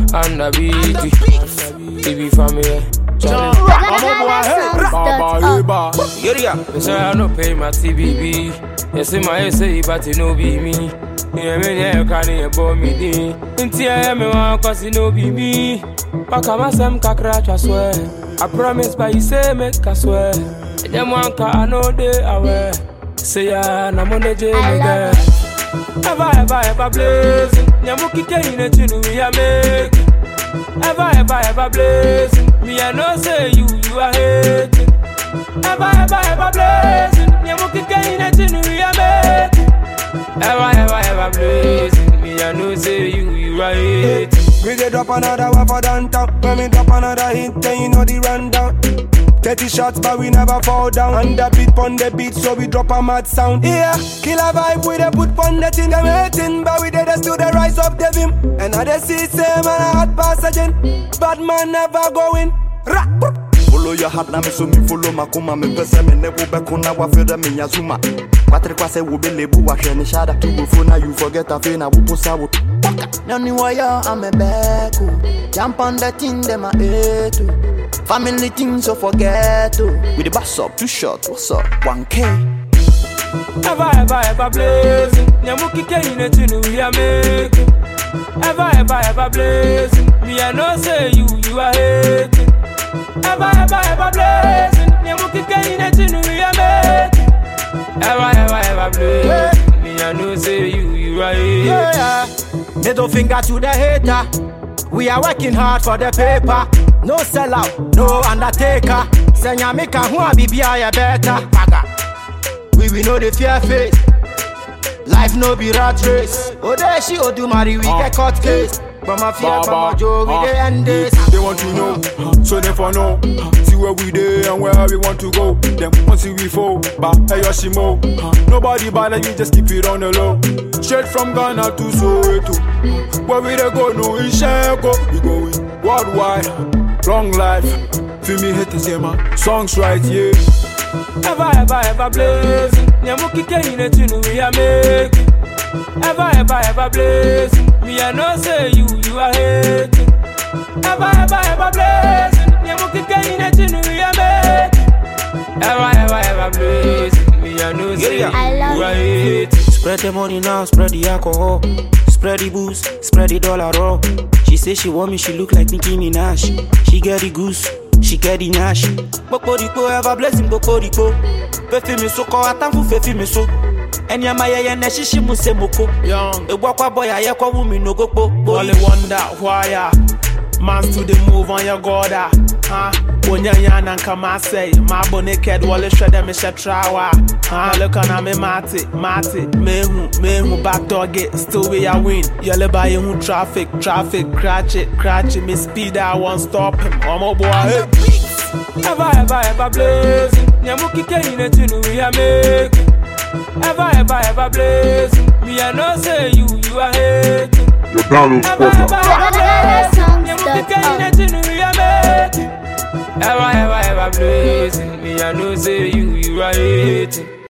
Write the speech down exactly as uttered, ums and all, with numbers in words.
and a beat. T V family. Baba, you say I no pay my T V B. You see my say, but it no be me. You mean you can't even me day. Until I am one, cause it no be me. Pakama sem kakra, I swear. I promise, but you say make I swear. Them one car no day away. Say ya, na mo de je nigga. Ever, ever, ever blazing. Nyamuki kei ne chinu we a make. Ever, ever, ever blazing. Me I know say you, you are hating. Ever, ever, ever blazing. Nyamuki kei ne chinu we a make. Ever, ever, ever blazing. Me I know say you, you are hating. We get drop another one for downtown. When we drop another hit, then you know the rundown. thirty shots, but we never fall down. And the beat on the beat, so we drop a mad sound. Yeah, kill a vibe with a put on the thing. I'm hating, but we did us to the rise of the vim. And I just see same and a hot pass again. Bad man never going. Follow your heart, na me so me follow my kuma. Me pese me ne wo be kuna wa feel me yazuma. Kwatre kwase wo be lebu wa hwe ni shada. Tu go phone na you forget a fe na wo posa wo. No ni wire I'm a back. Jump on the thing them a hate. Family things so forget to. With the bass up, too short, what's up? one K. Ever, ever, ever blazing. Nyamuki kei ne chinu we a make. Ever, ever, ever blazing. Me I know say you, you are hating. Ever, ever, ever blazing. Nyamuki kei ne chinu we a make. Ever, ever, ever blazing. Me I know say you, you are hating. Yeah. Middle finger to the hater. We are working hard for the paper. No sellout, no undertaker. Senya meka who be be a better. We will know the fear face. Life no be rat race. Oh there she oh do marry we get caught case. But my fear from my joke we dey end this. They want to know, so they for know. See where we dey and where we want to go. Them want see we fall, but hey Yoshimo. Nobody bother you, just keep it on the low. Straight from Ghana to Soweto. Where we dey go, no in Sheko. We going worldwide. Long life, feel me hit the my songs right, yeah. Ever, ever, ever blazing. Nyamuki kei ne chinu we a make. Ever, ever, ever blazing. Me I know say you, you are hating. Ever, ever, ever blazing. Nyamuki kei ne chinu we a make. Ever, ever, ever blazing. Me I know say you, you are hating. Spread the money now, spread the alcohol. Spread the booze, spread the dollar raw. She say she want me, she look like Nicki Minaj. She get the goose, she get the nash. Boko diko ever blessing, boko diko. Fefi me so ko atanfu fefi me so. Enya maye ye ne shishi mu se moko. Young, e gwa kwa boy aye kwa wumi no go po. only wonder why ya man to the move on your goda. Huh? Onya yana nkama say, my bo naked wale shredder me she trawa. Huh? Look on me mate, mate, mehu, mehu back dog it, still we a win. Yole by you traffic, traffic, cratch it, cratch it, me speed I won't stop him. Oh my boy, hey. Ever, ever, ever blazing. Nyamuki kei ne chinu we a make. Ever, ever, ever blazing. Me I know say you, you are hating. Ever, ever, ever blazing. Nyamuki kei ne chinu we a make. Ever, ever, ever blazing. Me I know say you, you are hating.